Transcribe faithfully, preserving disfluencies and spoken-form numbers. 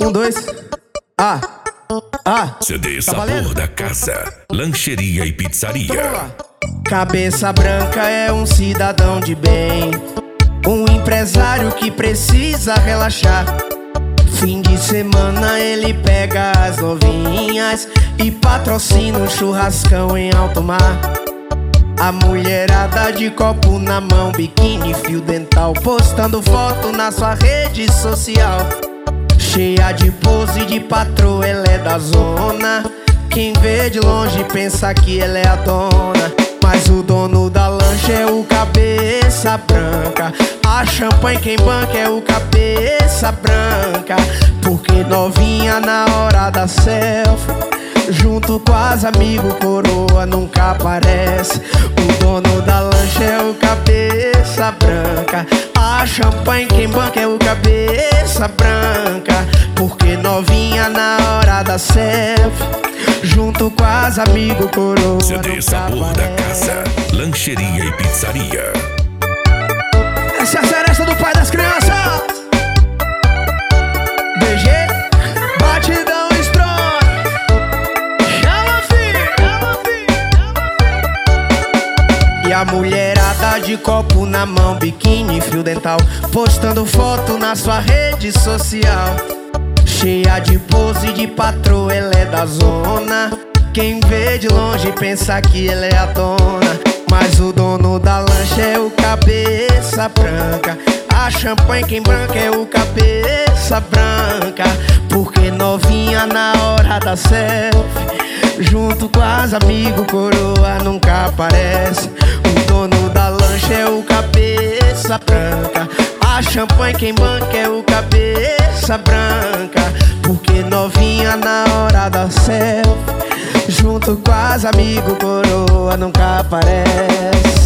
Um, dois. Ah, ah. C D Tá Sabor valendo? da Casa, lancheria e Então vamos pizzaria. lá. Cabeça branca é um cidadão de bem, um empresário que precisa relaxar. Fim de semana ele pega as novinhas e patrocina um churrascão em alto mar. A mulherada de copo na mão, biquíni, fio dental, postando foto na sua rede social. Cheia de pose de patroa, ela é da zona. Quem vê de longe pensa que ela é a dona, mas o dono da lancha é o cabeça branca. A champanhe quem banca é o cabeça branca. Porque novinha na hora da selfie, junto com as amigos, coroa nunca aparece. O dono da lancha é o cabeça branca. A champanhe quem banca é o cabeça branca. Porque novinha na hora da selfie, junto com as amigos, coroa C D nunca Sabor da aparece. Casa, lancheria e pizzaria. Essa é a seresta do pai das crianças. B G, batidão strong. Chama, filho, chama, filho. E a mulherada de copo na mão, biquíni, fio dental, postando foto na sua rede social. Cheia de pose de patroa, ela é da zona. Quem vê de longe pensa que ela é a dona, mas o dono da lancha é o cabeça branca. A champanhe quem branca é o cabeça branca. Porque novinha na hora da selfie, junto com as amigos, coroa nunca aparece. O dono da lancha é o cabeça branca. A champanhe quem banca é o cabeça branca. Porque novinha na hora da selfie, junto com as amigos, coroa nunca aparece.